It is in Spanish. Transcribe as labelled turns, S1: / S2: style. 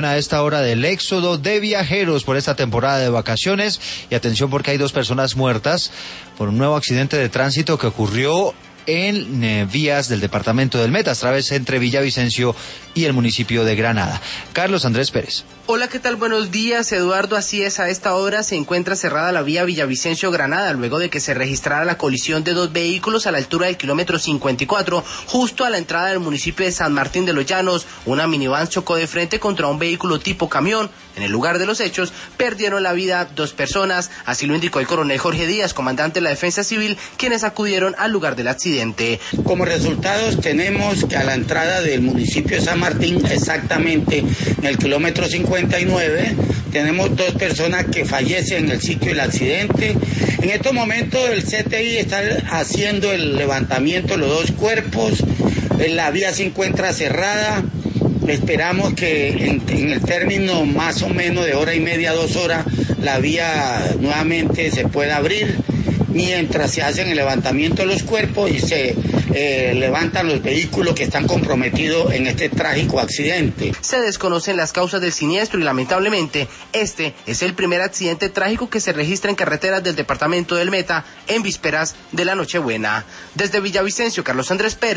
S1: A esta hora del éxodo de viajeros por esta temporada de vacaciones, y atención porque hay 2 personas muertas por un nuevo accidente de tránsito que ocurrió en vías del departamento del Meta, a través entre Villavicencio y el municipio de Granada. Carlos Andrés Pérez.
S2: Hola, ¿qué tal? Buenos días, Eduardo. Así es, a esta hora se encuentra cerrada la vía Villavicencio-Granada, luego de que se registrara la colisión de 2 vehículos a la altura del kilómetro 54, justo a la entrada del municipio de San Martín de los Llanos. Una minivan chocó de frente contra un vehículo tipo camión. En el lugar de los hechos, perdieron la vida 2 personas, así lo indicó el coronel Jorge Díaz, comandante de la Defensa Civil, quienes acudieron al lugar del accidente.
S3: Como resultados tenemos que a la entrada del municipio de San Martín, exactamente en el kilómetro 59, tenemos 2 personas que fallecen en el sitio del accidente. En estos momentos el CTI está haciendo el levantamiento de los 2 cuerpos, la vía se encuentra cerrada. Esperamos que en el término más o menos de hora y media, 2 horas, la vía nuevamente se pueda abrir, mientras se hacen el levantamiento de los cuerpos y se levantan los vehículos que están comprometidos en este trágico accidente.
S2: Se desconocen las causas del siniestro y lamentablemente este es el primer accidente trágico que se registra en carreteras del departamento del Meta en vísperas de la Nochebuena. Desde Villavicencio, Carlos Andrés Pérez.